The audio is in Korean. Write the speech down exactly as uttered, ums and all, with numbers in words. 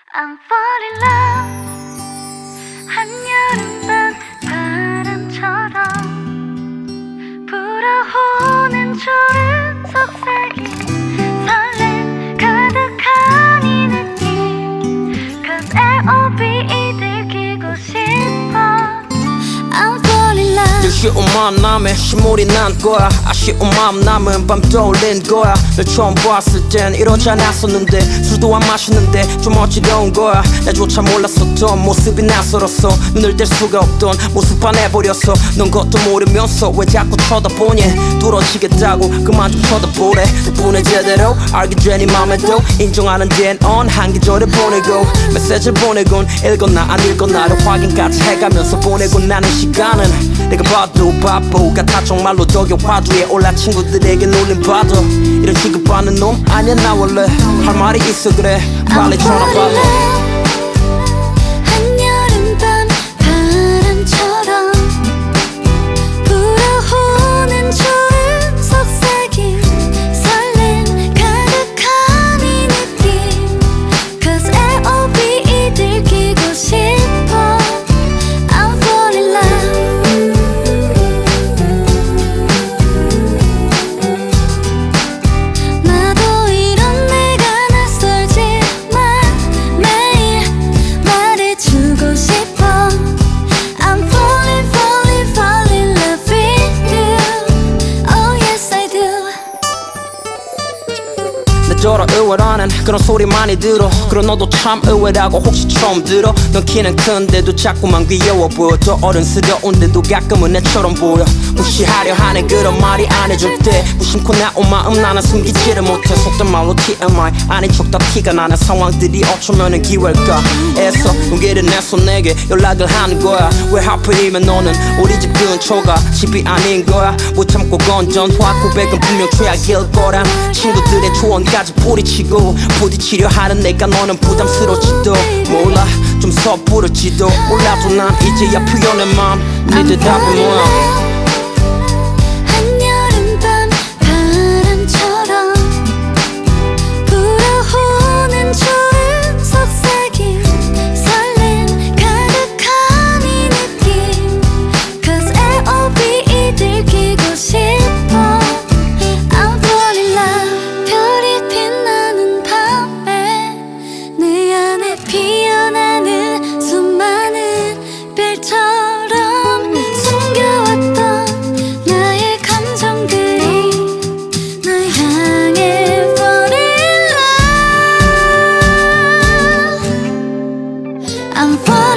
I'm falling in love 한여름밤 바람처럼 불어오는 푸른 속삭임 설렘 가득한 이 느낌 Cause 엘 오 비이 들키고 싶어 I'm falling in love 쉬운 마음 남에 시물이 난 거야 아쉬운 마음 남은 밤 떠올린 거야 널 처음 봤을 땐 이러지 않았었는데 술도 안 마셨는데 좀 어지러운 거야 나조차 몰랐었던 모습이 낯설었어 눈을 뗄 수가 없던 모습 반해버렸어 넌 것도 모르면서 왜 자꾸 쳐다보니 뚫어지겠다고 그만 좀 쳐다보래 덕분에 제대로 알게 되니 맘에 도 인정하는 데는 on 한 계절을 보내고 메시지를 보내곤 읽었나 안 읽었나를 확인까지 해가면서 보내고 나는 시간은 내가 봐도 바보 같아 정말로 덕에 화두에 올라 친구들에게 놀림 받아 이런 취급받는 놈 아니야 나 원래 할 말이 있어 그래 빨리 전화 받아 한여름밤 바람처럼 불어오는 푸른 속삭임 설렘 가득한 이 느낌 Cause 엘 오 비이 들키고 싶어 I'm falling in love 나도 이런 내가 낯설지만 매일 말해주고 싶어 I'm falling falling falling in love with you Oh yes I do 내 저런 의외라는 그런 소리 많이 들어 그럼 너도 참 의외라고 혹시 처음 들어 넌 키는 큰데도 자꾸만 귀여워 보여 더 어른스러운데도 가끔은 애처럼 보여 무시하려 하는 그런 말이 안 해줄 때 무심코 나온 마음 나는 숨기지를 못해 속된 말로 티 엠 아이 아닌 척 다 티가 나는 상황들이 어쩌면은 기회일까 애써 용기를 내서 내게 연락을 하는 거야 왜 하필이면 너는 우리 집 근처가 집이 아닌 거야 못 참고 건전화 고백은 분명 최악일 거란 친구들의 조언까지 뿌리치고 부딪히려 하는 내가 너는 부담스러울지도 몰라 좀 섣부를지도 몰라도 난 이제야 표현의 맘 네 대답은 뭐야 한여름밤 바람처럼 불어오는 푸른 속삭임 설렘 가득한 이 느낌 Cause 엘 오 비이 들키고 싶어 I'm falling in love 별이 빛나는 밤에 내 안에 피어나는 수많은 별처럼 숨겨왔던 나의 감정들이 널 향해 falling in love I'm falling